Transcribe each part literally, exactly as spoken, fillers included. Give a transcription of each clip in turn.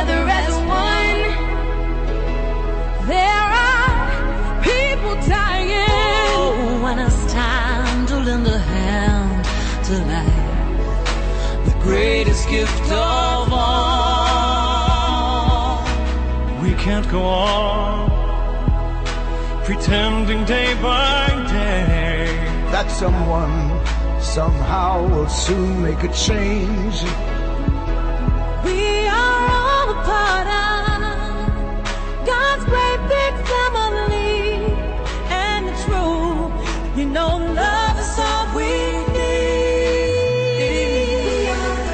together as one. There are people dying. Oh, when it's time to lend a hand to life, the greatest gift of all. We can't go on pretending day by day that someone somehow will soon make a change. We are all a part of God's great big family, and it's true, you know, love is all we need.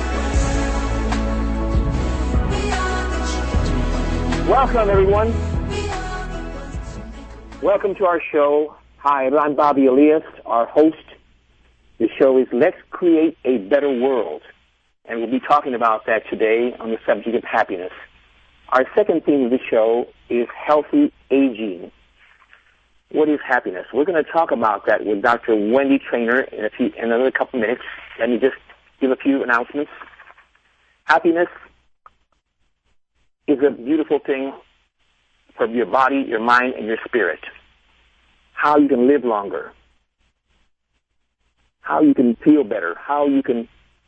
Welcome, everyone. Welcome to our show. Hi, I'm Bobby Elias, our host. The show is Let's Create a Better World, and we'll be talking about that today on the subject of happiness. Our second theme of the show is healthy aging. What is happiness? We're going to talk about that with Doctor Wendy Traynor in, a few, in another couple minutes. Let me just give a few announcements. Happiness is a beautiful thing for your body, your mind, and your spirit. How you can live longer. How you can feel better. How you can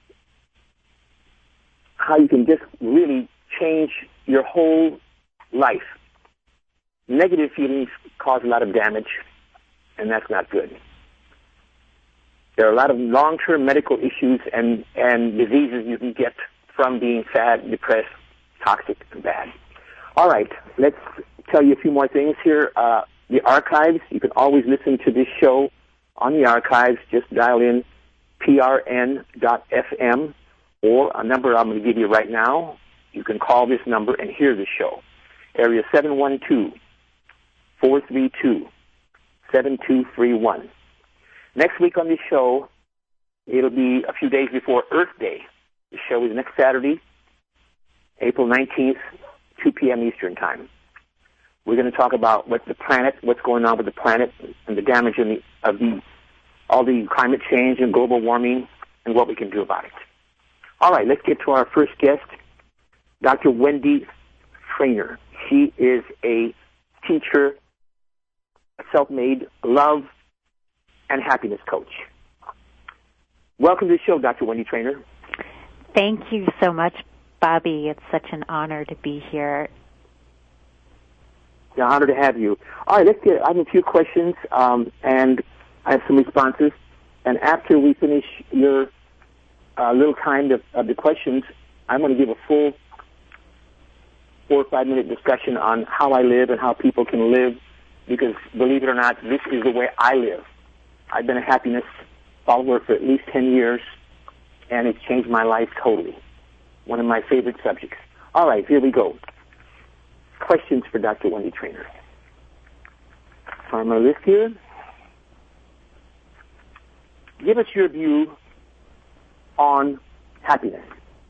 how you can just really change your whole life. Negative feelings cause a lot of damage, and that's not good. There are a lot of long-term medical issues and, and diseases you can get from being sad, depressed, toxic, and bad. All right, let's tell you a few more things here. Uh, the archives, you can always listen to this show on the archives. Just dial in P R N dot F M or a number I'm going to give you right now. You can call this number and hear the show. Area seven one two, four three two, seven two three one. Next week on this show, it'll be a few days before Earth Day. The show is next Saturday, April nineteenth, two p.m. Eastern Time. We're going to talk about what the planet, what's going on with the planet, and the damage in the, of the all the climate change and global warming, and what we can do about it. All right, let's get to our first guest, Doctor Wendy Traynor. She is a teacher, a self-made love and happiness coach. Welcome to the show, Doctor Wendy Traynor. Thank you so much, Bobby. It's such an honor to be here. It's an honor to have you. All right, let's get, I have a few questions, um, and I have some responses. And after we finish your uh, little kind of, of the questions, I'm going to give a full four or five minute discussion on how I live and how people can live, because believe it or not, this is the way I live. I've been a happiness follower for at least ten years, and it's changed my life totally. One of my favorite subjects. All right, here we go. Questions for Doctor Wendy Traynor. On my list here. Give us your view on happiness.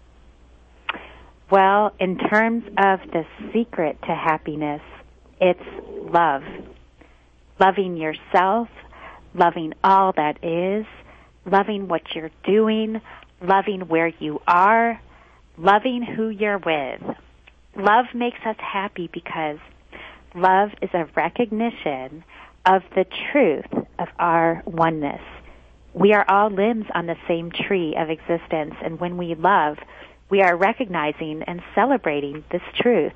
Well, in terms of the secret to happiness, it's love. Loving yourself, loving all that is, loving what you're doing, loving where you are, loving who you're with. Love makes us happy because love is a recognition of the truth of our oneness. We are all limbs on the same tree of existence, and when we love, we are recognizing and celebrating this truth.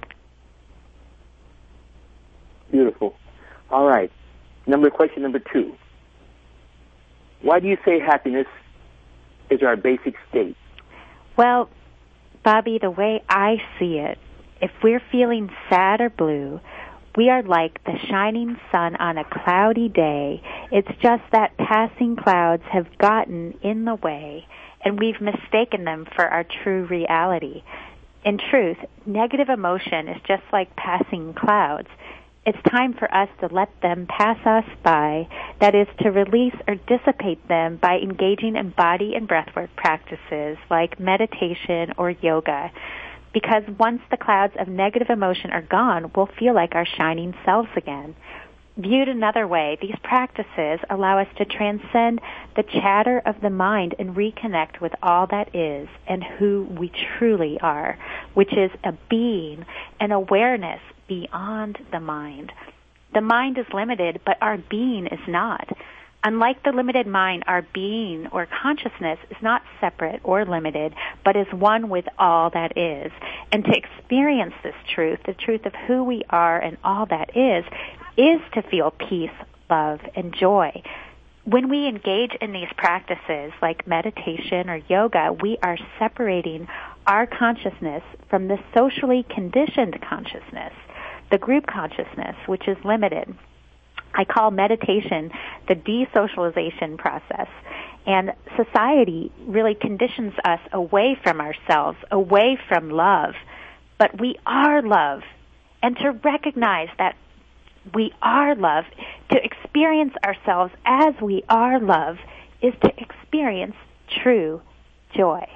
Beautiful. All right. Number question number two. Why do you say happiness is our basic state? Well, Bobby, the way I see it, if we're feeling sad or blue, we are like the shining sun on a cloudy day. It's just that passing clouds have gotten in the way, and we've mistaken them for our true reality. In truth, negative emotion is just like passing clouds. It's time for us to let them pass us by, that is, to release or dissipate them by engaging in body and breathwork practices like meditation or yoga. Because once the clouds of negative emotion are gone, we'll feel like our shining selves again. Viewed another way, these practices allow us to transcend the chatter of the mind and reconnect with all that is and who we truly are, which is a being, an awareness beyond the mind. The mind is limited, but our being is not. Unlike the limited mind, our being or consciousness is not separate or limited, but is one with all that is. And to experience this truth, the truth of who we are and all that is, is to feel peace, love, and joy. When we engage in these practices like meditation or yoga, we are separating our consciousness from the socially conditioned consciousness, the group consciousness, which is limited. I call meditation the desocialization process. And society really conditions us away from ourselves, away from love. But we are love. And to recognize that we are love, to experience ourselves as we are love, is to experience true joy.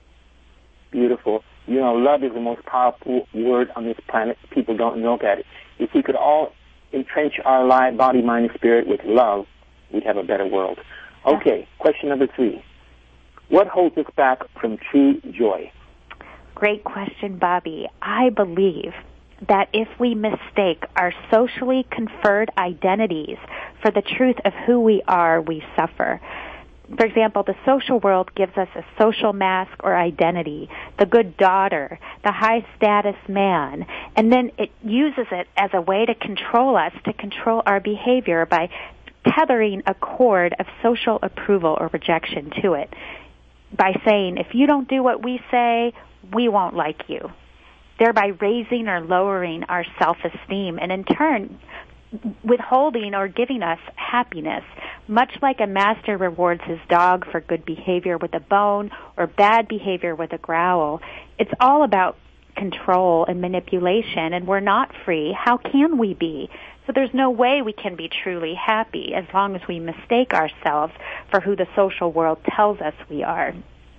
Beautiful. You know, love is the most powerful word on this planet. People don't look at it. If we could all entrench our life, body, mind, and spirit with love, we'd have a better world. Okay, question number three. What holds us back from true joy? Great question, Bobby. I believe that if we mistake our socially conferred identities for the truth of who we are, we suffer. For example, the social world gives us a social mask or identity, the good daughter, the high-status man, and then it uses it as a way to control us, to control our behavior by tethering a cord of social approval or rejection to it, by saying, if you don't do what we say, we won't like you, thereby raising or lowering our self-esteem, and in turn withholding or giving us happiness, much like a master rewards his dog for good behavior with a bone or bad behavior with a growl. It's all about control and manipulation, and we're not free. How can we be? So there's no way we can be truly happy as long as we mistake ourselves for who the social world tells us we are.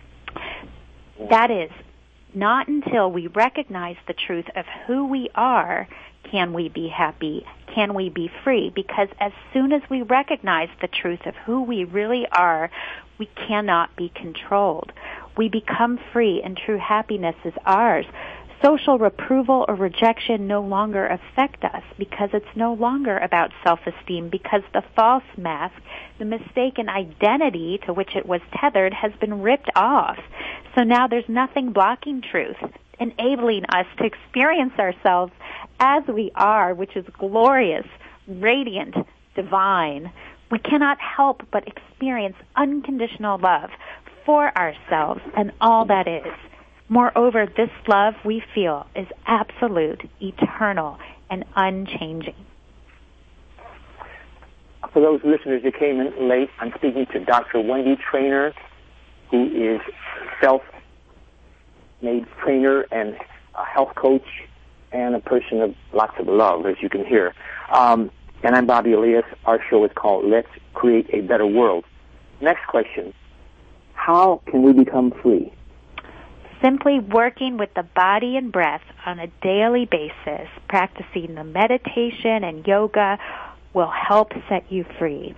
That is, not until we recognize the truth of who we are can we be happy, can we be free, because as soon as we recognize the truth of who we really are, we cannot be controlled. We become free, and true happiness is ours. Social approval or rejection no longer affect us because it's no longer about self-esteem, because the false mask, the mistaken identity to which it was tethered, has been ripped off. So now there's nothing blocking truth, enabling us to experience ourselves as we are, which is glorious, radiant, divine. We cannot help but experience unconditional love for ourselves and all that is. Moreover, this love we feel is absolute, eternal, and unchanging. For those listeners that came in late, I'm speaking to Doctor Wendy Traynor, who is self-made trainer and a health coach and a person of lots of love, as you can hear. Um, and I'm Bobby Elias. Our show is called Let's Create a Better World. Next question. How can we become free? Simply working with the body and breath on a daily basis, practicing the meditation and yoga will help set you free.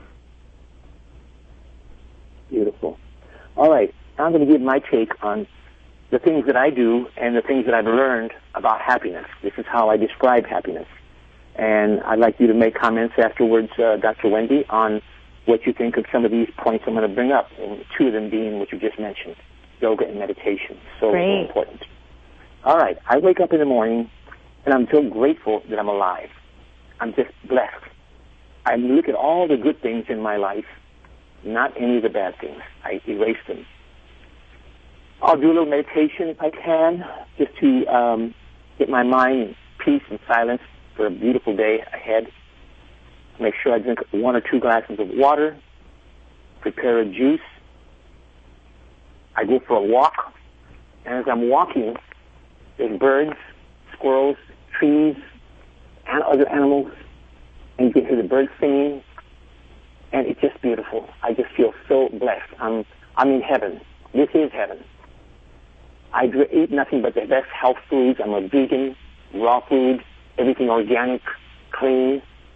Beautiful. All right. Now I'm going to give my take on the things that I do and the things that I've learned about happiness. This is how I describe happiness. And I'd like you to make comments afterwards, uh, Doctor Wendy, on what you think of some of these points I'm going to bring up, and two of them being what you just mentioned, yoga and meditation. So Great. important. All right. I wake up in the morning, and I'm so grateful that I'm alive. I'm just blessed. I look at all the good things in my life, not any of the bad things. I erase them. I'll do a little meditation if I can, just to um, get my mind in peace and silence for a beautiful day ahead. Make sure I drink one or two glasses of water, prepare a juice. I go for a walk, and as I'm walking, there's birds, squirrels, trees, and other animals, and you can hear the birds singing, and it's just beautiful. I just feel so blessed. I'm I'm in heaven. This is heaven. I eat nothing but the best health foods. I'm a vegan, raw food, everything organic, clean,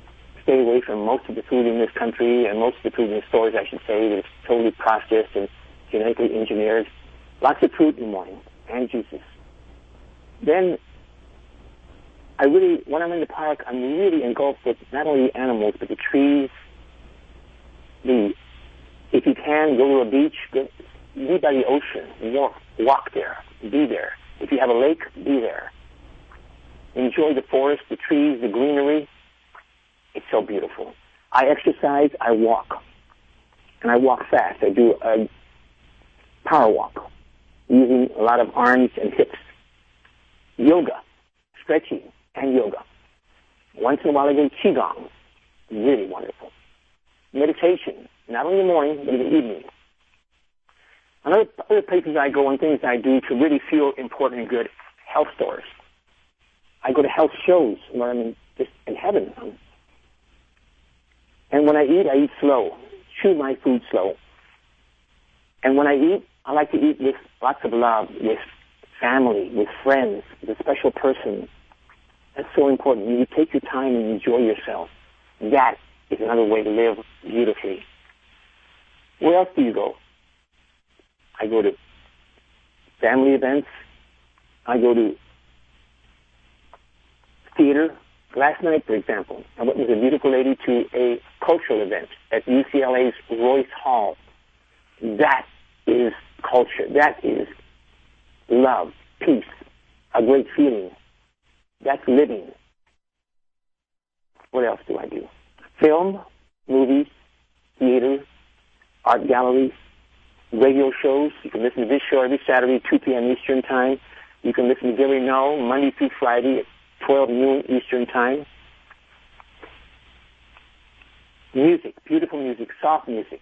stay away from most of the food in this country, and most of the food in the stores, I should say, that's totally processed and genetically engineered. Lots of fruit in the morning and juices. Then I really, when I'm in the park, I'm really engulfed with not only the animals, but the trees. The, if you can, go to a beach, go, be by the ocean, walk, walk there, be there. If you have a lake, be there. Enjoy the forest, the trees, the greenery. It's so beautiful. I exercise, I walk. And I walk fast. I do a power walk, using a lot of arms and hips. Yoga, stretching, and yoga. Once in a while I do Qigong. Really wonderful. Meditation, not only in the morning, but in the evening. Another other places I go and things I do to really feel important and good, health stores. I go to health shows where I'm in, just in heaven. And when I eat, I eat slow. Chew my food slow. And when I eat, I like to eat with lots of love, with family, with friends, with a special person. That's so important. You take your time and enjoy yourself. That is another way to live beautifully. Where else do you go? I go to family events. I go to theater. Last night, for example, I went with a beautiful lady to a cultural event at U C L A's Royce Hall. That is culture. That is love, peace, a great feeling. That's living. What else do I do? Film, movies, theater, art galleries, radio shows. You can listen to this show every Saturday, two p.m. Eastern Time. You can listen to Gary Null Monday through Friday at twelve noon Eastern Time. Music, beautiful music, soft music.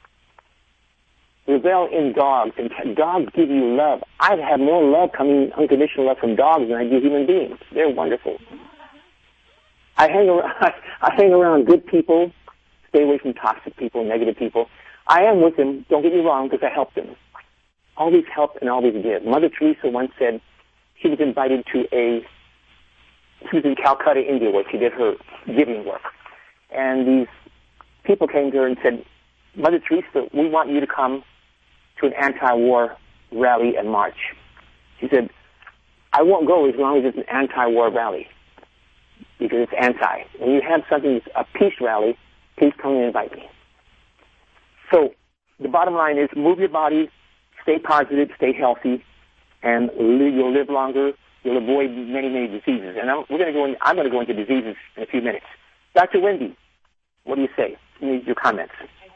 Revel in dogs, and dogs give you love. I have more love coming, unconditional love from dogs than I do human beings. They're wonderful. I hang around, I hang around good people, stay away from toxic people, negative people. I am with them, don't get me wrong, because I help them. Always help and always give. Mother Teresa once said she was invited to a, she was in Calcutta, India, where she did her giving work. And these people came to her and said, Mother Teresa, we want you to come to an anti-war rally and march. She said, I won't go as long as it's an anti-war rally, because it's anti. When you have something that's a peace rally, please come and invite me. So the bottom line is move your body, stay positive, stay healthy, and you'll live longer. You'll avoid many, many diseases. And I'm, we're going to go in, I'm going to go into diseases in a few minutes. Doctor Wendy, what do you say? Give me your comments.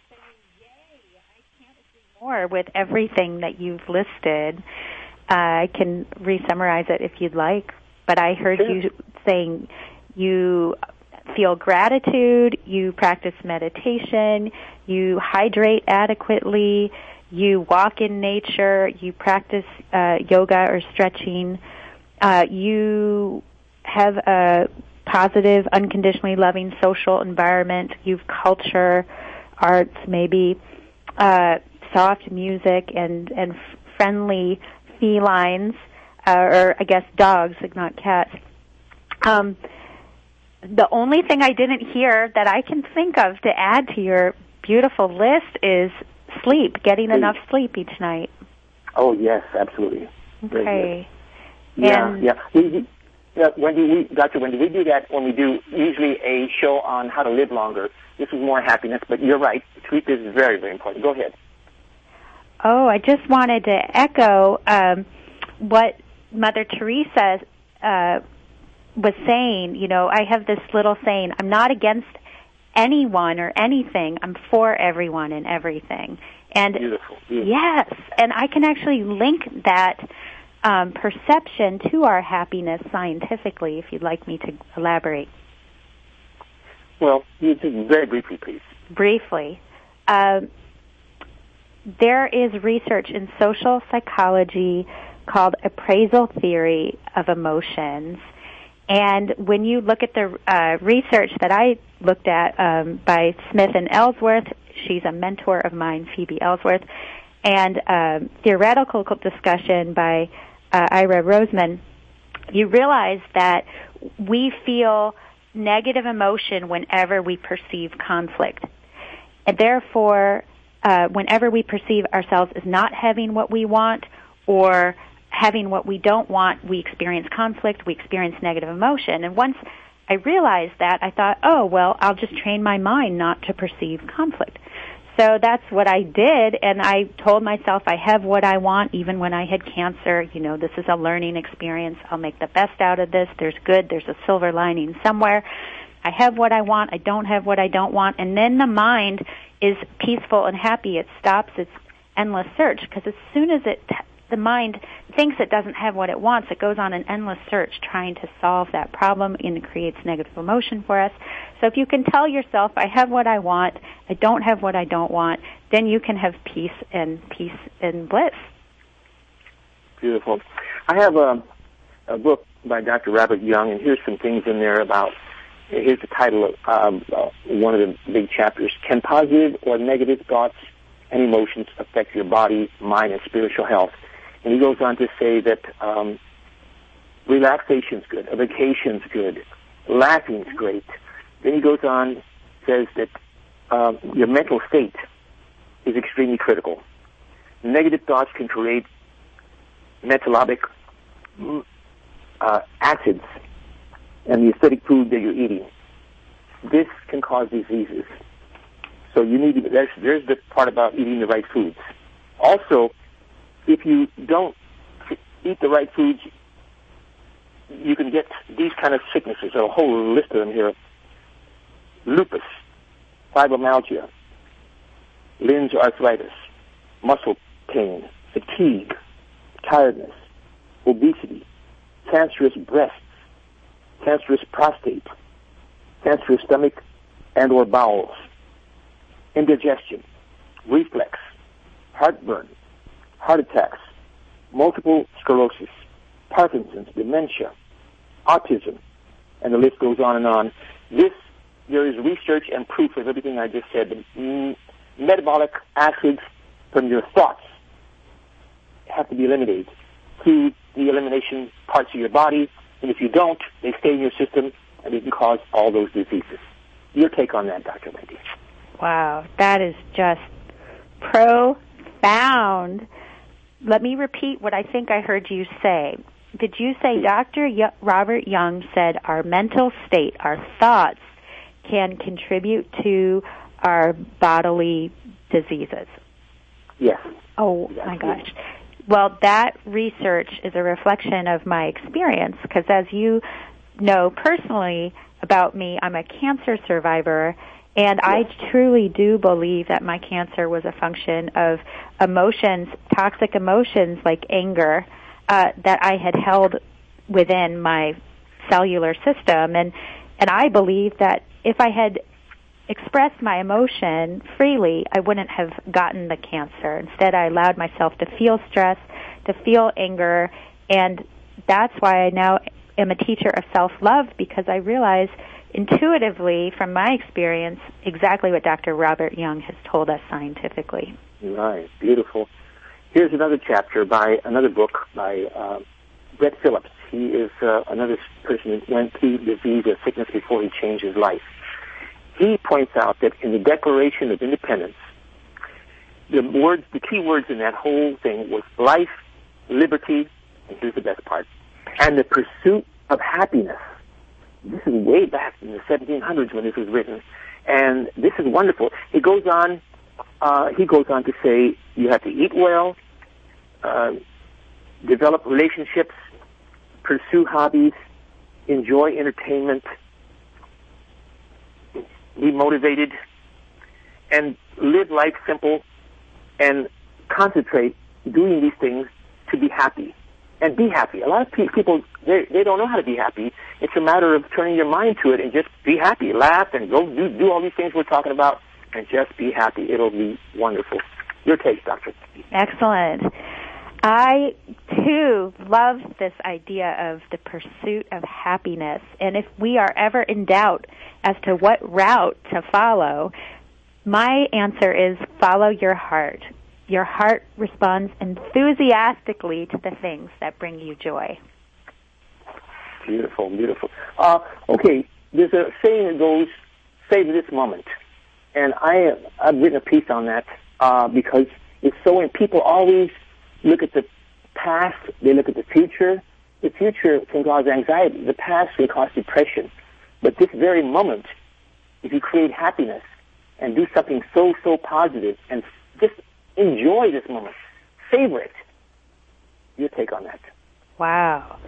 More with everything that you've listed. Uh, I can re-summarize it if you'd like, but I heard sure. you saying you feel gratitude, you practice meditation, you hydrate adequately, you walk in nature, you practice uh, yoga or stretching, uh, you have a positive, unconditionally loving social environment, you've culture, arts maybe, uh, soft music and, and friendly felines, uh, or I guess dogs, not cats. Um, the only thing I didn't hear that I can think of to add to your beautiful list is sleep, getting sleep. enough sleep each night. Oh, yes, absolutely. Okay. Yeah, and yeah. We, we, uh, Wendy, we, Doctor Wendy, we do that when we do usually a show on how to live longer. This is more happiness, but you're right. Sleep is very, very important. Go ahead. Oh, I just wanted to echo um, what Mother Teresa uh, was saying. You know, I have this little saying, I'm not against anyone or anything. I'm for everyone and everything. And beautiful, beautiful. Yes, and I can actually link that um, perception to our happiness scientifically, if you'd like me to elaborate. Well, you just very briefly, please. Briefly. Um, There is research in social psychology called appraisal theory of emotions. And when you look at the uh, research that I looked at um, by Smith and Ellsworth, she's a mentor of mine, Phoebe Ellsworth, and um, theoretical discussion by uh, Ira Roseman, you realize that we feel negative emotion whenever we perceive conflict. And therefore, uh, whenever we perceive ourselves as not having what we want or having what we don't want, we experience conflict, we experience negative emotion. And once I realized that, I thought, oh, well, I'll just train my mind not to perceive conflict. So that's what I did, and I told myself I have what I want even when I had cancer. You know, this is a learning experience. I'll make the best out of this. There's good. There's a silver lining somewhere. I have what I want. I don't have what I don't want. And then the mind is peaceful and happy. It stops its endless search, because as soon as it the mind thinks it doesn't have what it wants, it goes on an endless search trying to solve that problem, and it creates negative emotion for us. So if you can tell yourself, I have what I want, I don't have what I don't want, then you can have peace and peace and bliss. Beautiful. I have a, a book by Doctor Robert Young, and here's some things in there about, here's the title of um, uh, one of the big chapters, Can Positive or Negative Thoughts and Emotions Affect Your Body, Mind, and Spiritual Health? And he goes on to say that um, relaxation's good, a vacation's good, laughing's great. Then he goes on, says that um, your mental state is extremely critical. Negative thoughts can create metabolic uh, acids and the acidic food that you're eating. This can cause diseases. So you need to, there's, there's the part about eating the right foods. Also, if you don't eat the right foods, you can get these kind of sicknesses. There's a whole list of them here. Lupus, fibromyalgia, Lynn's arthritis, muscle pain, fatigue, tiredness, obesity, cancerous breasts, cancerous prostate, cancerous stomach and or bowels, indigestion, reflux, heartburn, heart attacks, multiple sclerosis, Parkinson's, dementia, autism, and the list goes on and on. This, there is research and proof of everything I just said. The mm, metabolic acids from your thoughts have to be eliminated through the elimination parts of your body, and if you don't, they stay in your system, and they can cause all those diseases. Your take on that, Doctor Wendy? Wow, that is just profound. Let me repeat what I think I heard you say. Did you say Doctor Y- Robert Young said our mental state, our thoughts, can contribute to our bodily diseases? Yes. Oh, my gosh. Well, that research is a reflection of my experience, because as you know personally about me, I'm a cancer survivor, and I truly do believe that my cancer was a function of emotions, toxic emotions like anger, uh, that I had held within my cellular system. And, and I believe that if I had expressed my emotion freely, I wouldn't have gotten the cancer. Instead, I allowed myself to feel stress, to feel anger, and that's why I now am a teacher of self-love, because I realize intuitively from my experience exactly what Doctor Robert Young has told us scientifically. Right, beautiful. Here's another chapter by another book by uh, Brett Phillips. He is uh, another person who went through disease or sickness before he changed his life. He points out that in the Declaration of Independence, the words, the key words in that whole thing was life, liberty, and here's the best part, and the pursuit of happiness. This is way back in the seventeen hundreds when this was written, and this is wonderful. He goes on. Uh, he goes on to say you have to eat well, uh, develop relationships, pursue hobbies, enjoy entertainment, be motivated, and live life simple, and concentrate doing these things to be happy. And be happy. A lot of pe- people, they, they don't know how to be happy. It's a matter of turning your mind to it and just be happy. Laugh and go do, do all these things we're talking about and just be happy. It'll be wonderful. Your take, Doctor. Excellent. I, too, love this idea of the pursuit of happiness. And if we are ever in doubt as to what route to follow, my answer is follow your heart. Your heart responds enthusiastically to the things that bring you joy. Beautiful, beautiful. Uh, okay, there's a saying that goes, "Save this moment," and I I've written a piece on that uh, because it's so. And people always look at the past, they look at the future. The future can cause anxiety. The past can cause depression. But this very moment, if you create happiness and do something so, so positive and just enjoy this moment, savor it. Your take on that? Wow.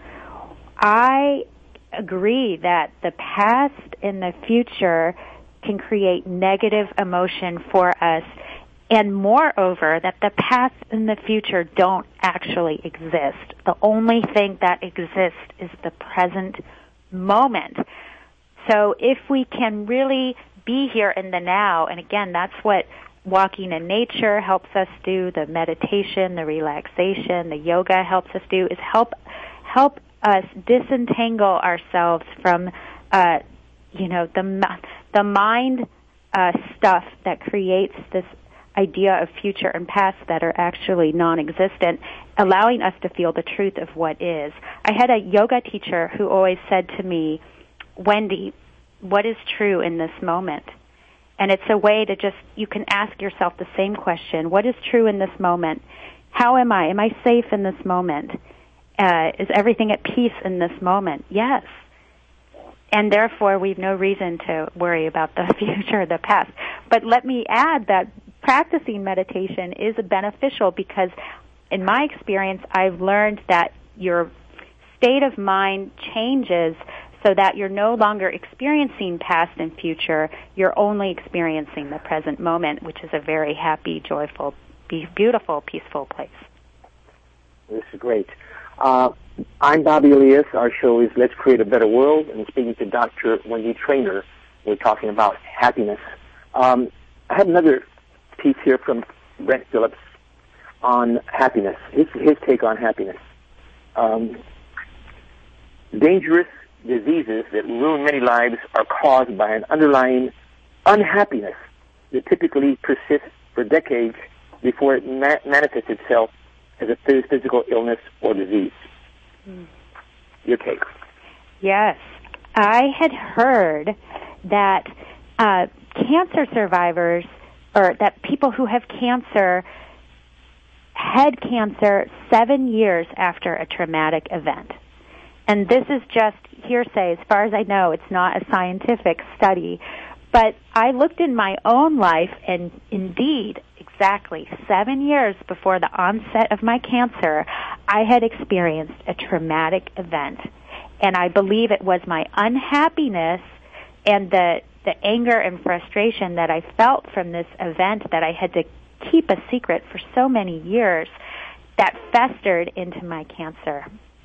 I agree that the past and the future can create negative emotion for us, and moreover, that the past and the future don't actually exist. The only thing that exists is the present moment. So if we can really be here in the now, and again, that's what walking in nature helps us do, the meditation, the relaxation, the yoga helps us do, is help help us disentangle ourselves from, uh, you know, the the mind uh, stuff that creates this idea of future and past that are actually non-existent, allowing us to feel the truth of what is. I had a yoga teacher who always said to me, "Wendy, what is true in this moment?" And it's a way to just, you can ask yourself the same question. What is true in this moment? How am I? Am I safe in this moment? Uh, is everything at peace in this moment? Yes. And therefore, we've no reason to worry about the future or the past. But let me add that practicing meditation is beneficial because, in my experience, I've learned that your state of mind changes so that you're no longer experiencing past and future. You're only experiencing the present moment, which is a very happy, joyful, beautiful, peaceful place. This is great. Uh, I'm Bobby Elias. Our show is Let's Create a Better World, and speaking to Doctor Wendy Traynor. We're talking about happiness. Um, I have another piece here from Brent Phillips on happiness. His, his take on happiness. Um, dangerous diseases that ruin many lives are caused by an underlying unhappiness that typically persists for decades before it ma- manifests itself as a physical illness or disease. Mm. Your take? Yes. I had heard that uh, cancer survivors, or that people who have cancer had cancer seven years after a traumatic event. And this is just hearsay. As far as I know, it's not a scientific study. But I looked in my own life, and indeed, exactly seven years before the onset of my cancer, I had experienced a traumatic event. And I believe it was my unhappiness and the the anger and frustration that I felt from this event that I had to keep a secret for so many years that festered into my cancer.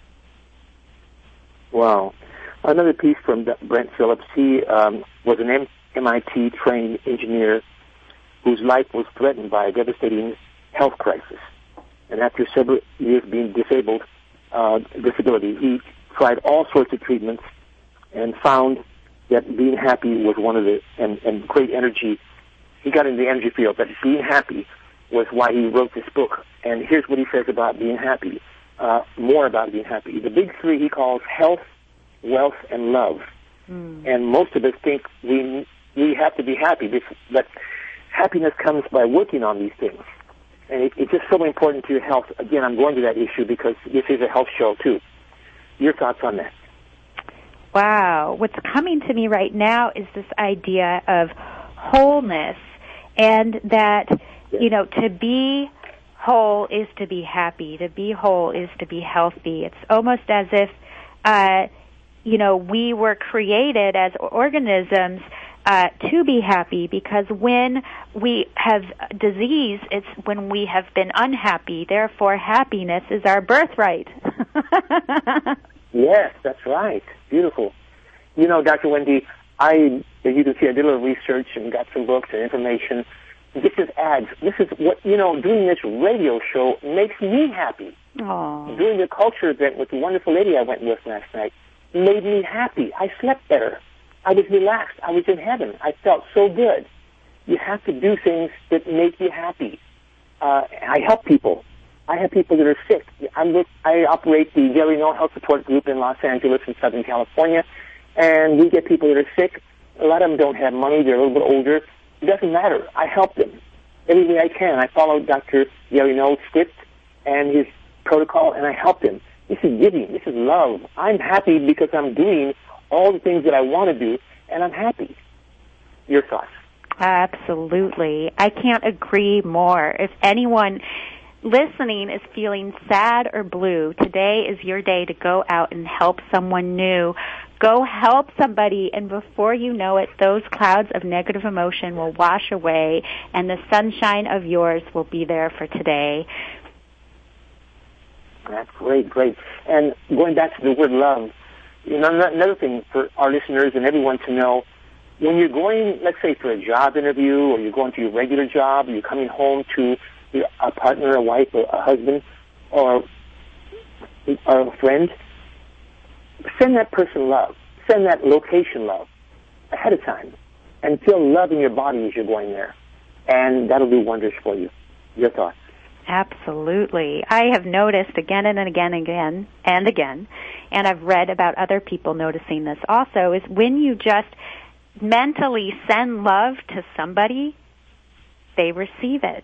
Wow. Another piece from Brent Phillips. He um, was an M I T-trained engineer whose life was threatened by a devastating health crisis. And after several years being disabled, uh, disability, he tried all sorts of treatments and found that being happy was one of the, and, and great energy. He got into the energy field, but being happy was why he wrote this book. And here's what he says about being happy, uh, more about being happy. The big three he calls health, wealth, and love. Mm. And most of us think we we have to be happy, but happiness comes by working on these things. And it, it's just so important to your health. Again, I'm going to that issue because this is a health show, too. Your thoughts on that? Wow. What's coming to me right now is this idea of wholeness, and that, yes, you know, to be whole is to be happy. To be whole is to be healthy. It's almost as if, uh, you know, we were created as organisms uh, to be happy, because when we have disease, it's when we have been unhappy. Therefore, happiness is our birthright. Yes, that's right. Beautiful. You know, Doctor Wendy, I, as you can see, I did a little research and got some books and information. This is ads. This is what, you know, doing this radio show makes me happy. Aww. Doing the culture event with the wonderful lady I went with last night made me happy. I slept better. I was relaxed. I was in heaven. I felt so good. You have to do things that make you happy. Uh, I help people. I have people that are sick. I'm with, I operate the Gary No Health Support Group in Los Angeles and Southern California, And we get people that are sick. A lot of them don't have money. They're a little bit older. It doesn't matter. I help them every way I can. I follow Doctor Gary Null's script and his protocol, and I help them. This is giving. This is love. I'm happy because I'm doing all the things that I want to do, and I'm happy. Your thoughts? Absolutely. I can't agree more. If anyone listening is feeling sad or blue, today is your day to go out and help someone new. Go help somebody, and before you know it, those clouds of negative emotion will wash away, and the sunshine of yours will be there for today. That's great, great. And going back to the word love, you know, another thing for our listeners and everyone to know, when you're going, let's say, for a job interview, or you're going to your regular job, or you're coming home to your, a partner, a wife, or a husband, or, or a friend, send that person love. Send that location love ahead of time, and feel love in your body as you're going there. And that'll do wonders for you. Your thoughts? Absolutely. I have noticed again and again and again and again, and I've read about other people noticing this also, is when you just mentally send love to somebody, they receive it.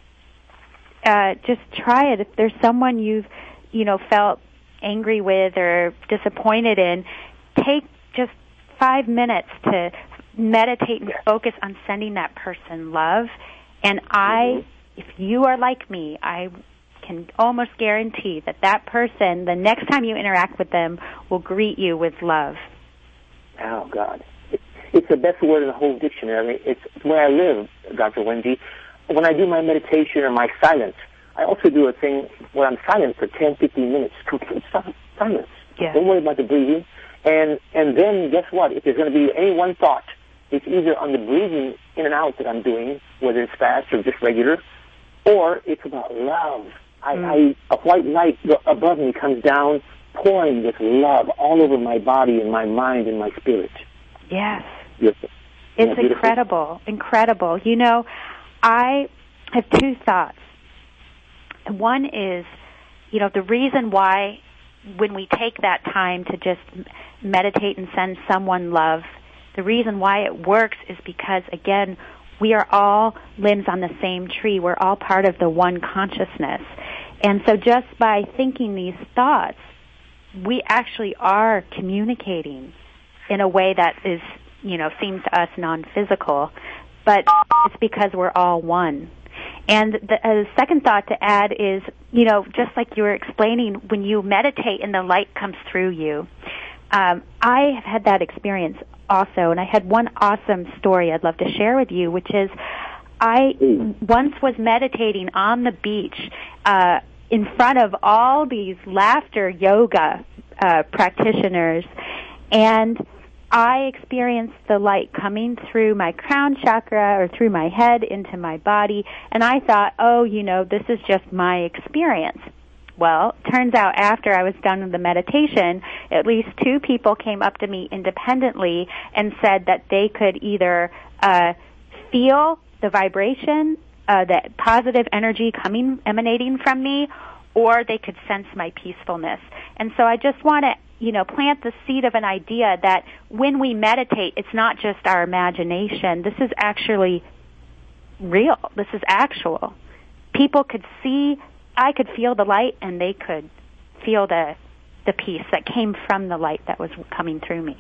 Uh, just try it. If there's someone you've, you know, felt angry with or disappointed in, take just five minutes to meditate and focus on sending that person love. And I, if you are like me, I can almost guarantee that that person, the next time you interact with them, will greet you with love. Oh, God. It's the best word in the whole dictionary. It's where I live, Doctor Wendy. When I do my meditation or my silence, I also do a thing where I'm silent for ten, fifteen minutes, complete silence. Yeah. Don't worry about the breathing. And and then guess what? If there's going to be any one thought, it's either on the breathing in and out that I'm doing, whether it's fast or just regular, or it's about love. I, mm. I a white light above me comes down, pouring with love all over my body and my mind and my spirit. Yes. Beautiful. It's yeah, incredible, incredible. You know, I have two thoughts. One is, you know, the reason why when we take that time to just meditate and send someone love, the reason why it works is because, again, we are all limbs on the same tree. We're all part of the one consciousness. And so just by thinking these thoughts, we actually are communicating in a way that is, you know, seems to us non-physical, but it's because we're all one. And the uh, second thought to add is, you know, just like you were explaining, when you meditate and the light comes through you, um, I have had that experience also, and I had one awesome story I'd love to share with you, which is I once was meditating on the beach uh, in front of all these laughter yoga uh, practitioners, and I experienced the light coming through my crown chakra or through my head into my body, and I thought, oh, you know, this is just my experience. Well, turns out after I was done with the meditation, at least two people came up to me independently and said that they could either uh, feel the vibration, uh, the positive energy coming, emanating from me, or they could sense my peacefulness. And so I just want to, you know, plant the seed of an idea that when we meditate, it's not just our imagination. This is actually real. This is actual. People could see, I could feel the light, and they could feel the the peace that came from the light that was coming through me.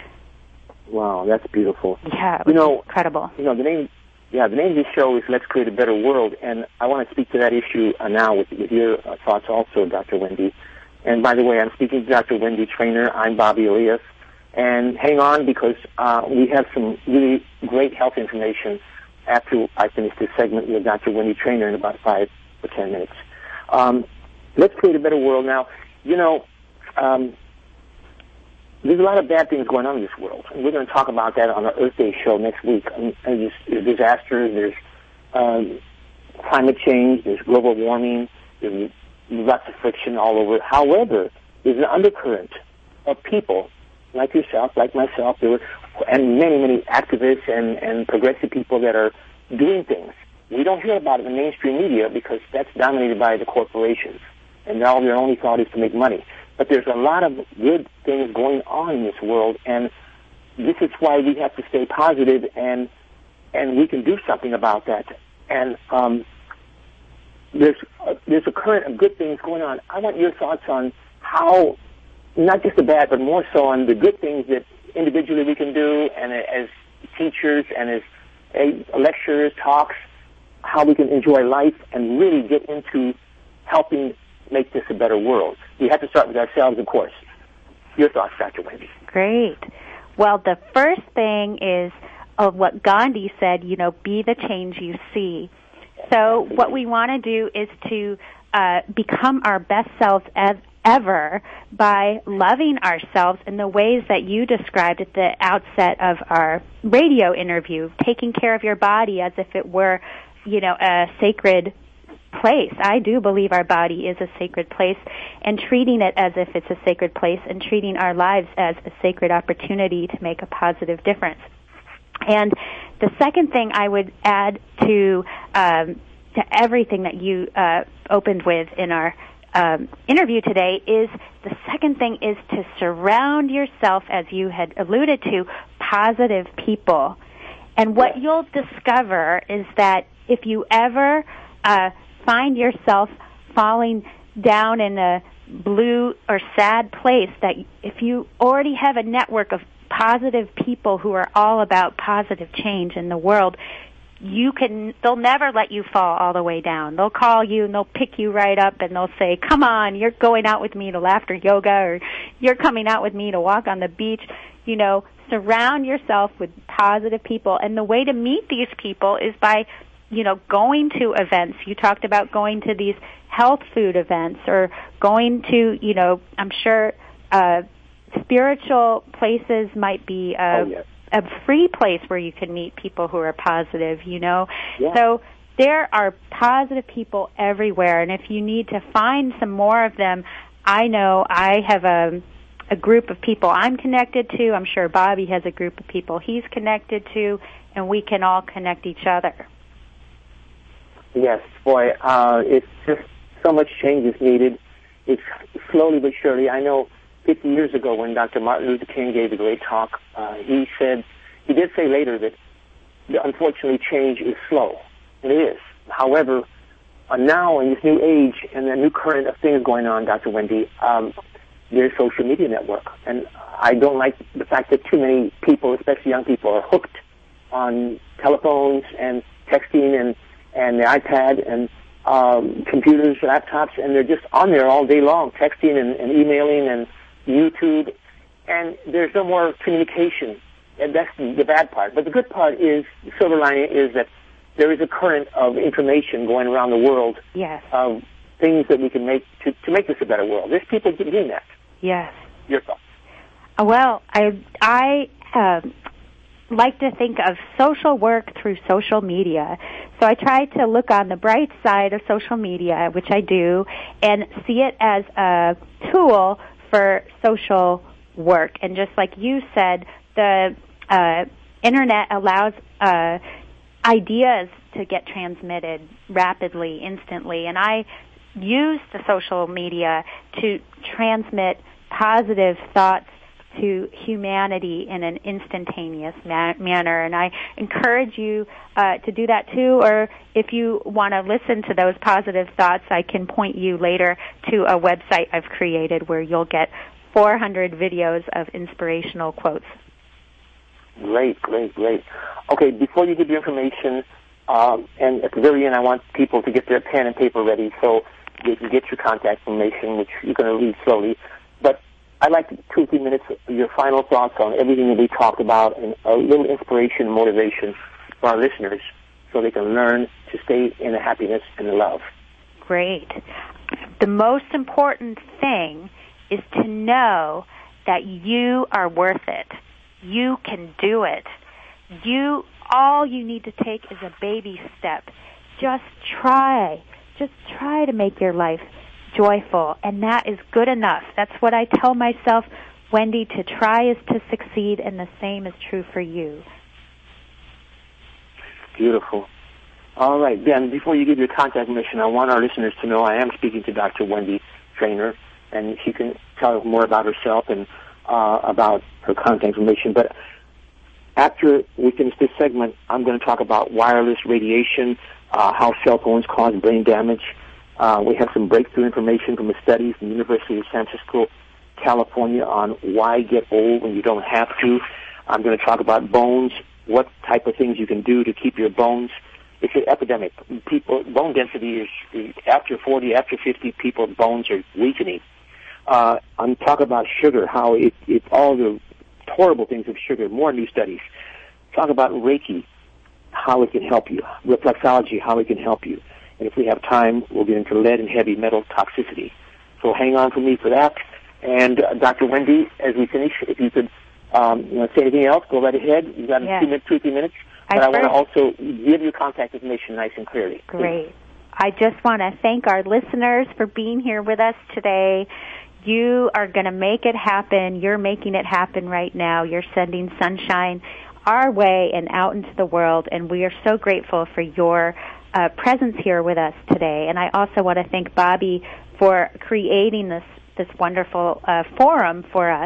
Wow, that's beautiful. Yeah, it was you know, incredible. You know, the name, yeah, the name of this show is Let's Create a Better World, and I want to speak to that issue uh, now with, with your uh, thoughts also, Doctor Wendy. And by the way, I'm speaking to Doctor Wendy Trainer. I'm Bobby Elias. And hang on, because uh, we have some really great health information after I finish this segment with Doctor Wendy Trainer in about five or ten minutes. Um, let's create a better world. Now, you know, um, there's a lot of bad things going on in this world, and we're going to talk about that on our Earth Day show next week. And, and there's, there's disasters, there's um, climate change, there's global warming, there's lots of friction all over. However, there's an undercurrent of people like yourself, like myself, there were, and many, many activists and, and progressive people that are doing things. We don't hear about it in the mainstream media because that's dominated by the corporations, and all their only thought is to make money. but there's a lot of good things going on in this world, and this is why we have to stay positive, and and we can do something about that. And um, there's uh, there's a current of good things going on. I want your thoughts on how, not just the bad, but more so on the good things that individually we can do, and as teachers and as uh, lecturers, talks, how we can enjoy life and really get into helping make this a better world. We have to start with ourselves, of course. Your thoughts, Doctor Wendy. Great. Well, the first thing is of what Gandhi said, you know, be the change you see. So what we want to do is to uh, become our best selves as ever by loving ourselves in the ways that you described at the outset of our radio interview, taking care of your body as if it were, you know, a sacred place. I do believe our body is a sacred place, and treating it as if it's a sacred place and treating our lives as a sacred opportunity to make a positive difference. And the second thing I would add to um, to everything that you uh, opened with in our um, interview today is the second thing is to surround yourself, as you had alluded to, positive people. And what you'll discover is that if you ever uh, find yourself falling down in a blue or sad place, that if you already have a network of positive people who are all about positive change in the world, you can, they'll never let you fall all the way down. They'll call you and they'll pick you right up and they'll say, come on, you're going out with me to laughter yoga, or you're coming out with me to walk on the beach. You know, surround yourself with positive people. And the way to meet these people is by, you know, going to events. You talked about going to these health food events, or going to, you know, I'm sure uh, spiritual places might be a, oh, yes. a free place where you can meet people who are positive, you know. Yeah. So there are positive people everywhere, and if you need to find some more of them, I know I have a, a group of people I'm connected to. I'm sure Bobby has a group of people he's connected to, and we can all connect each other. Yes, boy, uh, it's just so much change is needed. It's slowly but surely. I know fifty years ago when Doctor Martin Luther King gave a great talk, uh, he said, he did say later that unfortunately change is slow. And it is. However, uh, now in this new age and the new current of things going on, Doctor Wendy, um, there's social media network. And I don't like the fact that too many people, especially young people, are hooked on telephones and texting and and the iPad and um, computers, laptops, and they're just on there all day long, texting and, and emailing and YouTube, and there's no more communication, and that's the bad part. But the good part is, the silver lining is that there is a current of information going around the world, yes, of things that we can make to, to make this a better world. There's people doing that. Yes. Your thoughts? Well, I, I um, like to think of social work through social media. So I try to look on the bright side of social media, which I do, and see it as a tool for social work. And just like you said, the uh, Internet allows uh, ideas to get transmitted rapidly, instantly. And I use the social media to transmit positive thoughts to humanity in an instantaneous ma- manner. And I encourage you uh, to do that too, or if you want to listen to those positive thoughts, I can point you later to a website I've created where you'll get four hundred videos of inspirational quotes. Great, great, great. Okay, before you give your information, um, and at the very end I want people to get their pen and paper ready so they can get your contact information, which you're going to read slowly. But I'd like two or three minutes of your final thoughts on everything that we talked about, and a little inspiration and motivation for our listeners so they can learn to stay in the happiness and the love. Great. The most important thing is to know that you are worth it. You can do it. You, all you need to take is a baby step. Just try. Just try to make your life joyful, and that is good enough. That's what I tell myself, Wendy, to try is to succeed, and the same is true for you. Beautiful. All right, Ben, before you give your contact information, I want our listeners to know I am speaking to Doctor Wendy Traynor, and she can tell more about herself and uh, about her contact information. But after we finish this segment, I'm going to talk about wireless radiation, uh, how cell phones cause brain damage. Uh, we have some breakthrough information from a study from the University of San Francisco, California, on why get old when you don't have to. I'm going to talk about bones, what type of things you can do to keep your bones. It's an epidemic. People, bone density is, is after forty, after fifty, people's bones are weakening. Uh, I'm talking about sugar, how it, it, all the horrible things of sugar, more new studies. Talk about Reiki, how it can help you. Reflexology, how it can help you. And if we have time, we'll get into lead and heavy metal toxicity. So hang on for me for that. And uh, Doctor Wendy, as we finish, if you could um, you know, say anything else, go right ahead. You've got yes. two minutes, two or three minutes. But I, I want to also give your contact information nice and clearly. Great. Please. I just want to thank our listeners for being here with us today. You are going to make it happen. You're making it happen right now. You're sending sunshine our way and out into the world, and we are so grateful for your uh, presence here with us today. And I also want to thank Bobby for creating this, this wonderful uh, forum for us.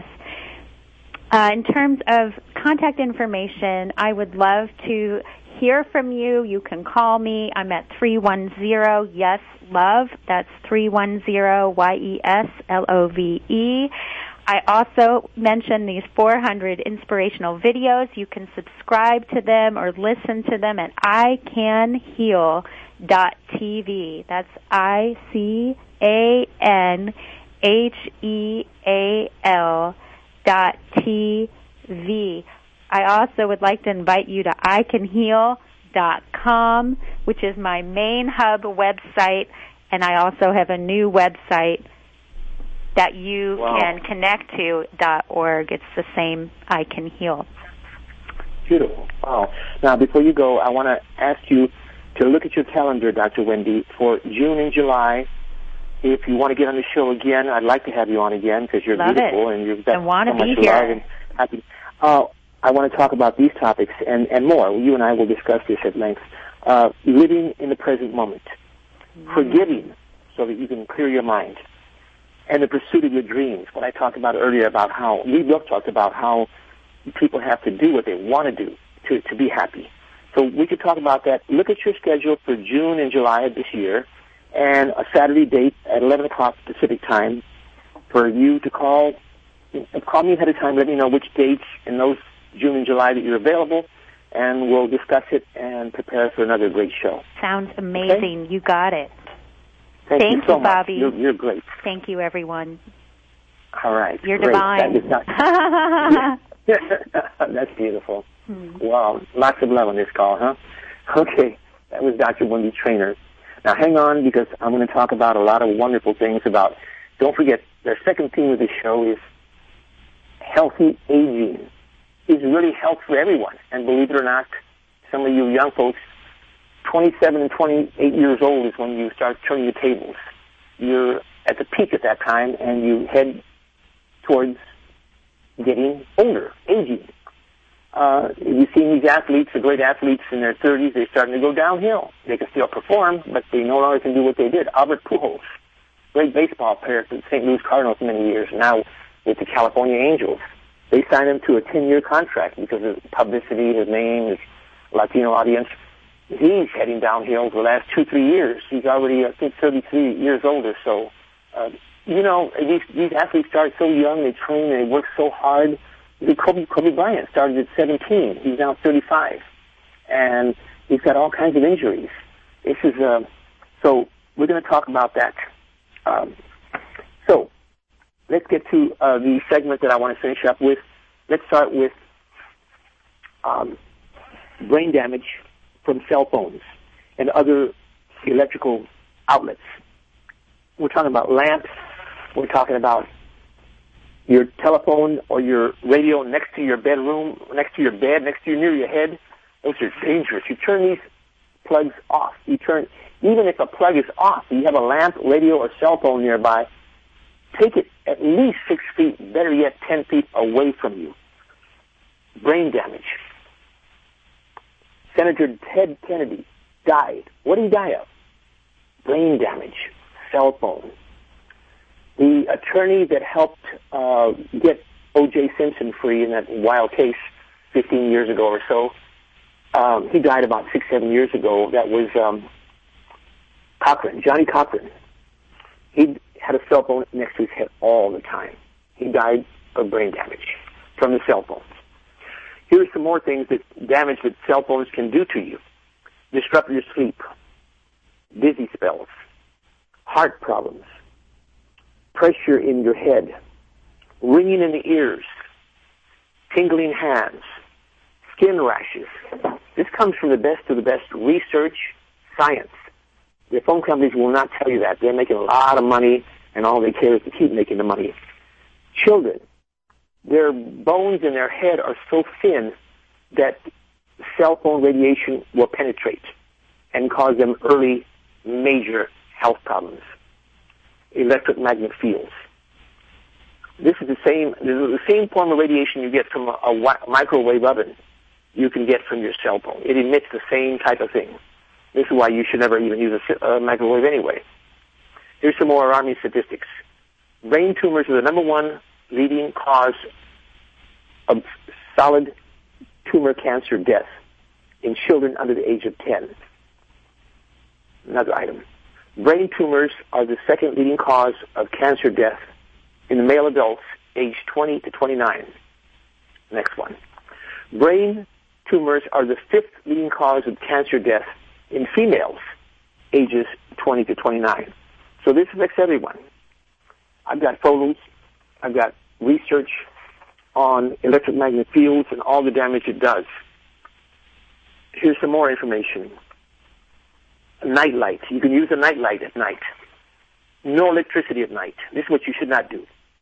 Uh, in terms of contact information, I would love to hear from you. You can call me. I'm at three one zero, yes, love. That's three one zero, Y E S L O V E. I also mentioned these four hundred inspirational videos. You can subscribe to them or listen to them at I can heal dot T V. That's I C A N H E A L dot T V. I also would like to invite you to I can heal dot com, which is my main hub website, and I also have a new website that you wow. can connect to, .org. It's the same, I Can Heal. Beautiful. Wow. Now, before you go, I want to ask you to look at your calendar, Doctor Wendy, for June and July. If you want to get on the show again, I'd like to have you on again because you're Love beautiful it. and you've got I want so to be much here. love and happy. Uh, I want to talk about these topics and, and more. You and I will discuss this at length. Uh, living in the present moment. Mm-hmm. Forgiving so that you can clear your mind. And the pursuit of your dreams. What I talked about earlier about how, we both talked about how people have to do what they want to do to, to be happy. So we could talk about that. Look at your schedule for June and July of this year and a Saturday date at eleven o'clock Pacific time for you to call. Call me ahead of time. Let me know which dates in those June and July that you're available, and we'll discuss it and prepare for another great show. Sounds amazing. Okay? You got it. Thank, Thank you, so you, Bobby. You're, you're great. Thank you, everyone. All right. You're great. divine. That is not... That's beautiful. Hmm. Wow. Lots of love on this call, huh? Okay. That was Doctor Wendy Traynor. Now, hang on, because I'm going to talk about a lot of wonderful things about... Don't forget, the second theme of this show is healthy aging. It's really health for everyone. And believe it or not, some of you young folks, twenty-seven and twenty-eight years old is when you start turning the tables. You're at the peak at that time, and you head towards getting older, aging. Uh, you've seen these athletes, the great athletes in their thirties, they're starting to go downhill. They can still perform, but they no longer can do what they did. Albert Pujols, great baseball player for the Saint Louis Cardinals for many years, now with the California Angels. They signed him to a ten-year contract because of publicity, his name, his Latino audience. He's heading downhill for the last two, three years. He's already, I think, thirty-three years old or so. Uh, you know, these, these athletes start so young, they train, they work so hard. Kobe, Kobe Bryant started at seventeen. He's now thirty-five. And he's got all kinds of injuries. This is, uh, so we're going to talk about that. Um, so let's get to uh, the segment that I want to finish up with. Let's start with um, brain damage from cell phones and other electrical outlets. We're talking about lamps. We're talking about your telephone or your radio next to your bedroom, next to your bed, next to you, near your head. Those are dangerous. You turn these plugs off. You turn, even if a plug is off, you have a lamp, radio, or cell phone nearby, take it at least six feet, better yet ten feet away from you. Brain damage. Senator Ted Kennedy died. What did he die of? Brain damage. Cell phone. The attorney that helped uh, get O J Simpson free in that wild case fifteen years ago or so, um, he died about six, seven years ago. That was um, Cochran, Johnny Cochran. He had a cell phone next to his head all the time. He died of brain damage from the cell phones. Here's some more things that damage that cell phones can do to you. Disrupt your sleep, dizzy spells, heart problems, pressure in your head, ringing in the ears, tingling hands, skin rashes. This comes from the best of the best research science. The phone companies will not tell you that. They're making a lot of money, and all they care is to keep making the money. Children, their bones in their head are so thin that cell phone radiation will penetrate and cause them early major health problems. Electromagnetic fields. This is the same the same form of radiation you get from a, a microwave oven you can get from your cell phone. It emits the same type of thing. This is why you should never even use a, a microwave anyway. Here's some more alarming statistics. Brain tumors are the number one leading cause of solid tumor cancer death in children under the age of ten. Another item. Brain tumors are the second leading cause of cancer death in the male adults aged twenty to twenty-nine. Next one. Brain tumors are the fifth leading cause of cancer death in females ages twenty to twenty-nine. So this affects everyone. I've got photos. I've got research on electromagnetic fields and all the damage it does. Here's some more information. A night light. You can use a night light at night. No electricity at night. This is what you should not do.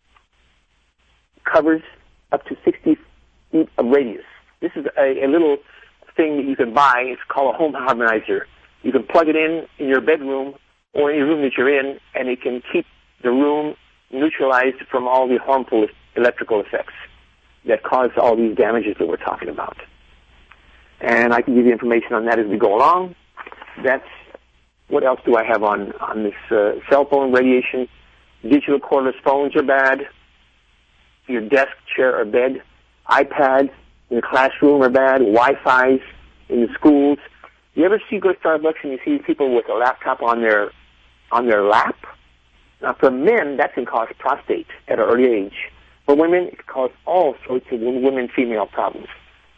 Covers up to sixty feet of radius. This is a, a little thing that you can buy. It's called a home harmonizer. You can plug it in in your bedroom or any room that you're in, and it can keep the room neutralized from all the harmful electrical effects that cause all these damages that we're talking about. And I can give you information on that as we go along. That's what else do I have on, on this uh, cell phone radiation? Digital cordless phones are bad. Your desk, chair, or bed. iPads in the classroom are bad. Wi-Fi's in the schools. You ever see go to Starbucks and you see people with a laptop on their on their lap? Now, for men, that can cause prostate at an early age. For women, it can cause all sorts of women-female problems.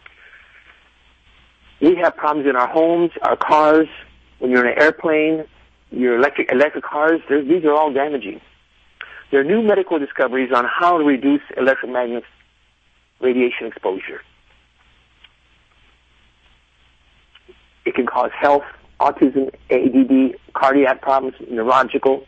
We have problems in our homes, our cars. When you're in an airplane, your electric electric cars, these are all damaging. There are new medical discoveries on how to reduce electromagnetic radiation exposure. It can cause health, autism, A D D, cardiac problems, neurological,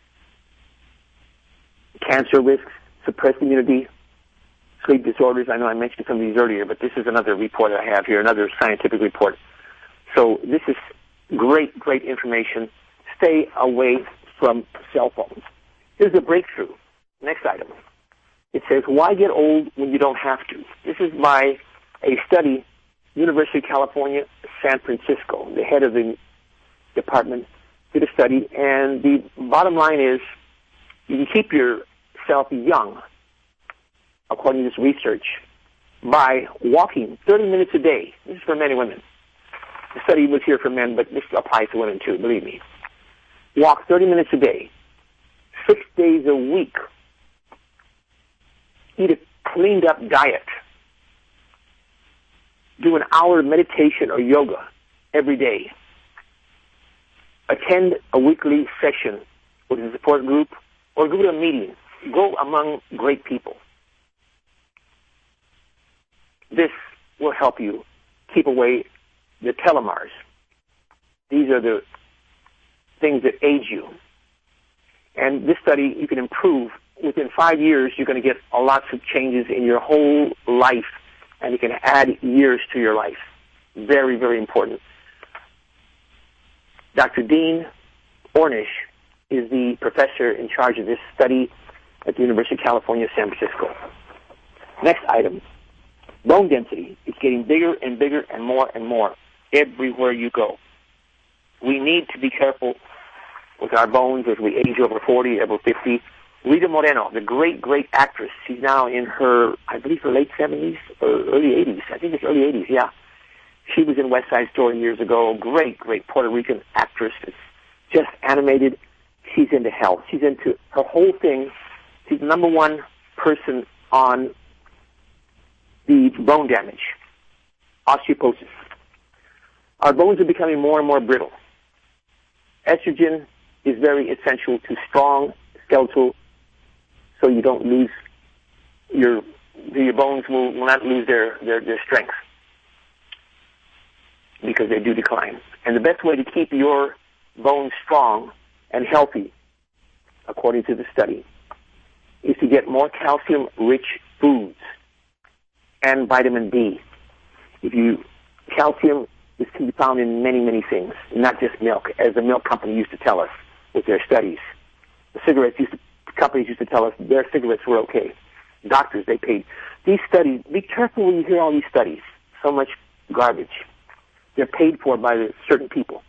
cancer risks, suppressed immunity, sleep disorders. I know I mentioned some of these earlier, but this is another report I have here, another scientific report. So this is great, great information. Stay away from cell phones. Here's a breakthrough. Next item. It says, why get old when you don't have to? This is by a study, University of California, San Francisco. The head of the department did a study, and the bottom line is you can keep yourself young, according to this research, by walking thirty minutes a day. This is for men and women. The study was here for men, but this applies to women too, believe me. Walk thirty minutes a day, six days a week. Eat a cleaned up diet. Do an hour of meditation or yoga every day. Attend a weekly session with a support group or go to a meeting. Go among great people. This will help you keep away the telomeres. These are the things that age you. And this study, you can improve. Within five years, you're going to get a lots of changes in your whole life, and it can add years to your life. Very, very important. Doctor Dean Ornish is the professor in charge of this study at the University of California, San Francisco. Next item. Bone density is getting bigger and bigger and more and more everywhere you go. We need to be careful with our bones as we age over forty, over fifty. Rita Moreno, the great, great actress. She's now in her, I believe, her late seventies or early eighties. I think it's early eighties, yeah. She was in West Side Story years ago. Great, great Puerto Rican actress. It's just animated. She's into health. She's into her whole thing. She's the number one person on the bone damage, osteoporosis. Our bones are becoming more and more brittle. Estrogen is very essential to strong skeletal, so you don't lose your your bones will, will not lose their, their, their strength because they do decline. And the best way to keep your bones strong and healthy, according to the study, is to get more calcium-rich foods and vitamin D. If you calcium is to be found in many, many things, not just milk, as the milk company used to tell us with their studies. The cigarettes used to, companies used to tell us their cigarettes were okay. Doctors, they paid. These studies, be careful when you hear all these studies. So much garbage. They're paid for by the certain people.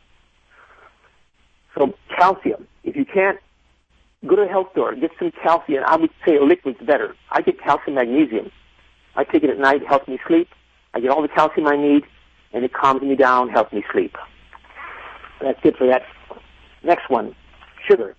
So calcium, if you can't, go to a health store, get some calcium. I would say a liquid's better. I get calcium magnesium. I take it at night, it helps me sleep. I get all the calcium I need, and it calms me down, helps me sleep. That's it for that. Next one, sugar.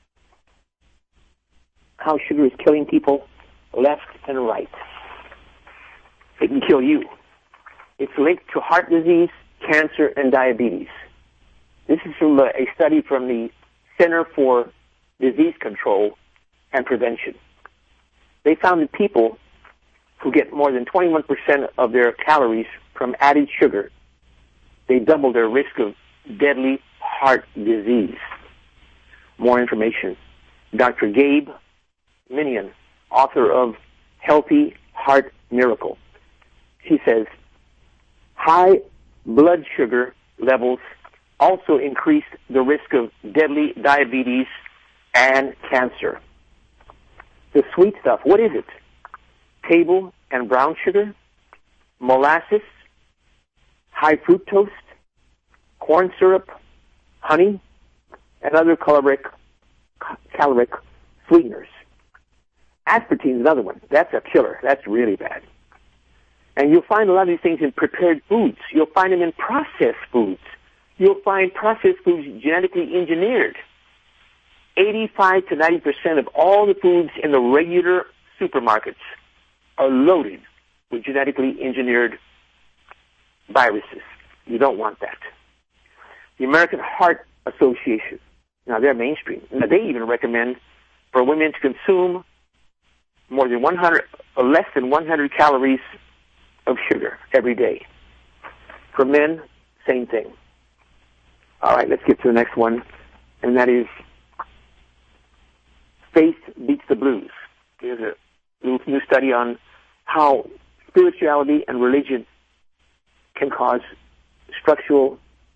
How sugar is killing people left and right. It can kill you. It's linked to heart disease, cancer, and diabetes. This is from a study from the Center for Disease Control and Prevention. They found that people who get more than twenty-one percent of their calories from added sugar, they double their risk of deadly heart disease. More information. Doctor Gabe Minion, author of Healthy Heart Miracle. She says, high blood sugar levels also increase the risk of deadly diabetes and cancer. The sweet stuff, what is it? Table and brown sugar, molasses, high fructose, corn syrup, honey, and other caloric, caloric sweeteners. Aspartame is another one. That's a killer. That's really bad. And you'll find a lot of these things in prepared foods. You'll find them in processed foods. You'll find processed foods genetically engineered. eighty-five to ninety percent of all the foods in the regular supermarkets are loaded with genetically engineered viruses. You don't want that. The American Heart Association, now they're mainstream. Now they even recommend for women to consume more than one hundred, or less than one hundred calories of sugar every day. For men, same thing. All right, let's get to the next one, and that is faith beats the blues. Here's a new study on how spirituality and religion can cause structural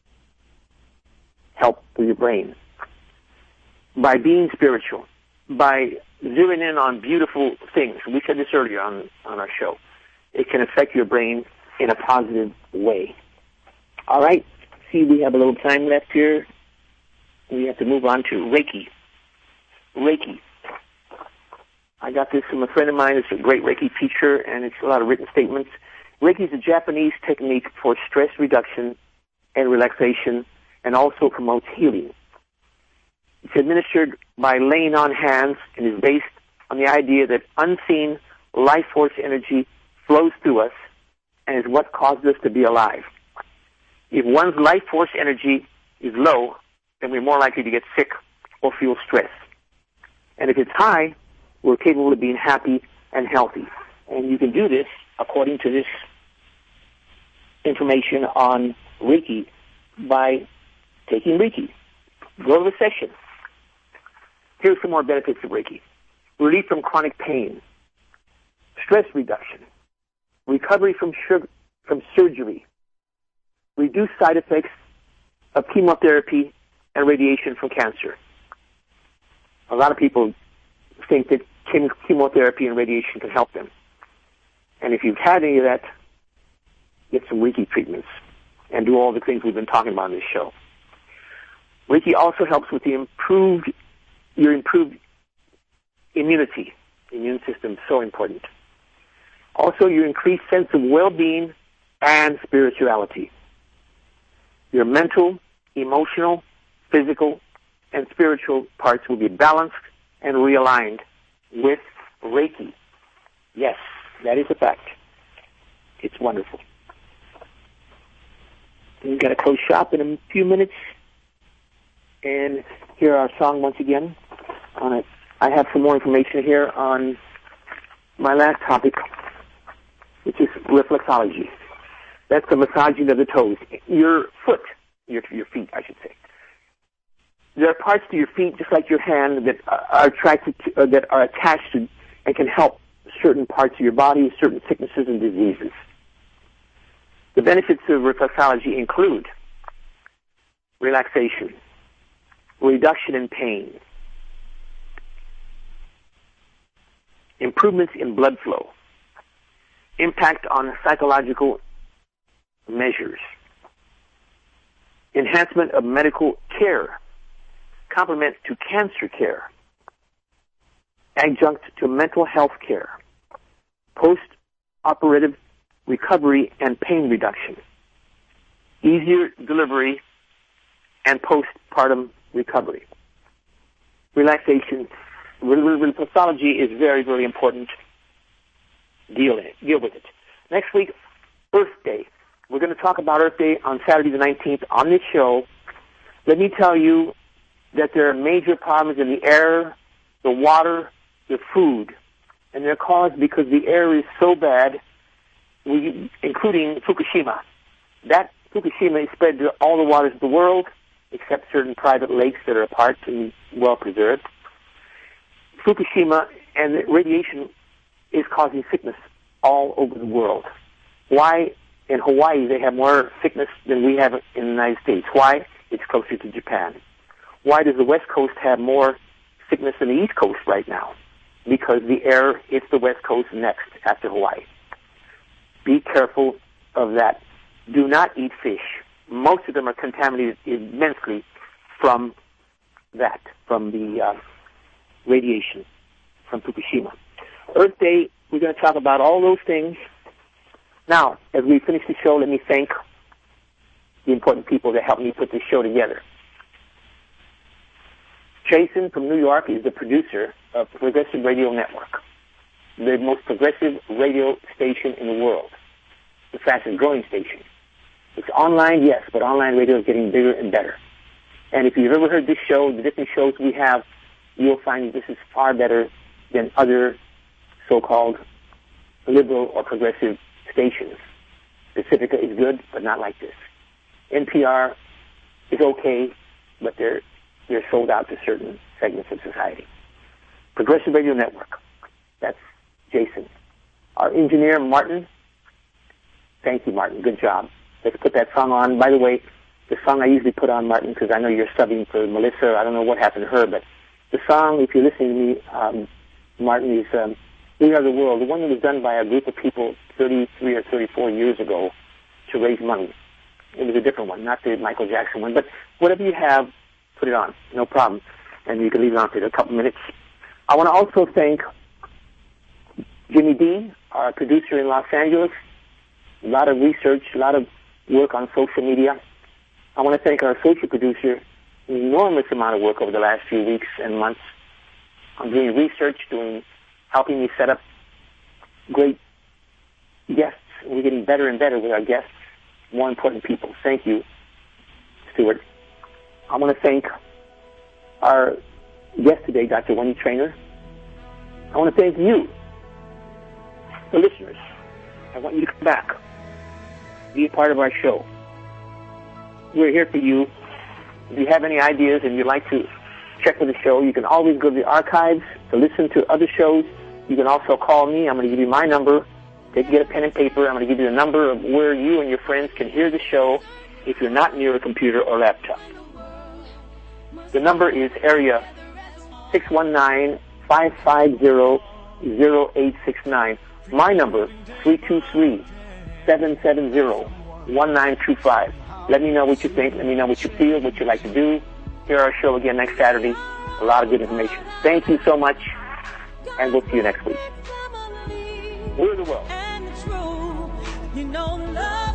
help for your brain. By being spiritual, by zeroing in on beautiful things, we said this earlier on, on our show, it can affect your brain in a positive way. All right, see, we have a little time left here. We have to move on to Reiki. Reiki. I got this from a friend of mine. It's a great Reiki teacher, and it's a lot of written statements. Reiki is a Japanese technique for stress reduction and relaxation, and also promotes healing. It's administered by laying on hands and is based on the idea that unseen life force energy flows through us and is what causes us to be alive. If one's life force energy is low, then we're more likely to get sick or feel stress. And if it's high, we're capable of being happy and healthy. And you can do this according to this information on Reiki by taking Reiki. Go to the session. Here's some more benefits of Reiki. Relief from chronic pain, stress reduction, recovery from sugar, from surgery, reduced side effects of chemotherapy and radiation from cancer. A lot of people think that chem- chemotherapy and radiation can help them. And if you've had any of that, get some Reiki treatments and do all the things we've been talking about on this show. Reiki also helps with the improved, your improved immunity. Immune system, so important. Also, your increased sense of well-being and spirituality. Your mental, emotional, physical, and spiritual parts will be balanced and realigned with Reiki. Yes, that is a fact. It's wonderful. We've got to close shop in a few minutes and hear our song once again. On it, I have some more information here on my last topic, which is reflexology. That's the massaging of the toes. Your foot, your, your feet, I should say. There are parts to your feet, just like your hand, that are attracted to, uh, that are attached to and can help certain parts of your body, certain sicknesses and diseases. The benefits of reflexology include relaxation, reduction in pain, improvements in blood flow, impact on psychological measures, enhancement of medical care, complement to cancer care, adjunct to mental health care, post-operative recovery and pain reduction, easier delivery and postpartum recovery. Relaxation, reflexology is very, very important. Deal in it. Deal with it. Next week, Earth Day. We're going to talk about Earth Day on Saturday the nineteenth on this show. Let me tell you that there are major problems in the air, the water, the food, and they're caused because the air is so bad, we, including Fukushima. That Fukushima is spread to all the waters of the world, except certain private lakes that are apart and well preserved. Fukushima and the radiation is causing sickness all over the world. Why in Hawaii they have more sickness than we have in the United States? Why? It's closer to Japan. Why does the West Coast have more sickness than the East Coast right now? Because the air hits the West Coast next after Hawaii. Be careful of that. Do not eat fish. Most of them are contaminated immensely from that, from the uh, radiation from Fukushima. Earth Day, we're going to talk about all those things. Now, as we finish the show, let me thank the important people that helped me put this show together. Jason from New York is the producer of Progressive Radio Network, the most progressive radio station in the world, the fastest growing station. It's online, yes, but online radio is getting bigger and better. And if you've ever heard this show, the different shows we have, you'll find this is far better than other so-called liberal or progressive stations. Pacifica is good, but not like this. N P R is okay, but they're they're sold out to certain segments of society. Progressive Radio Network. That's Jason. Our engineer, Martin. Thank you, Martin. Good job. Let's put that song on. By the way, the song I usually put on, Martin, because I know you're subbing for Melissa. I don't know what happened to her, but the song, if you're listening to me, um, Martin, is um, We Are the World, the one that was done by a group of people thirty-three or thirty-four years ago to raise money. It was a different one, not the Michael Jackson one. But whatever you have, put it on. No problem. And you can leave it on for a couple minutes. I want to also thank Jimmy D, our producer in Los Angeles. A lot of research, a lot of work on social media. I want to thank our associate producer, an enormous amount of work over the last few weeks and months on doing research, doing, helping me set up great guests. We're getting better and better with our guests, more important people. Thank you, Stuart. I want to thank our guest today, Doctor Wendy Traynor. I want to thank you, the listeners. I want you to come back, be a part of our show. We're here for you. If you have any ideas and you'd like to check with the show, you can always go to the archives to listen to other shows. You can also call me. I'm going to give you my number. Take, get a pen and paper. I'm going to give you the number of where you and your friends can hear the show if you're not near a computer or laptop. The number is area six one nine, five five zero, zero eight six nine. My number, three two three, seven seven zero, one nine two five. Let me know what you think. Let me know what you feel, what you'd like to do. Hear our show again next Saturday. A lot of good information. Thank you so much. and we'll see you next week. We're the world. You know, love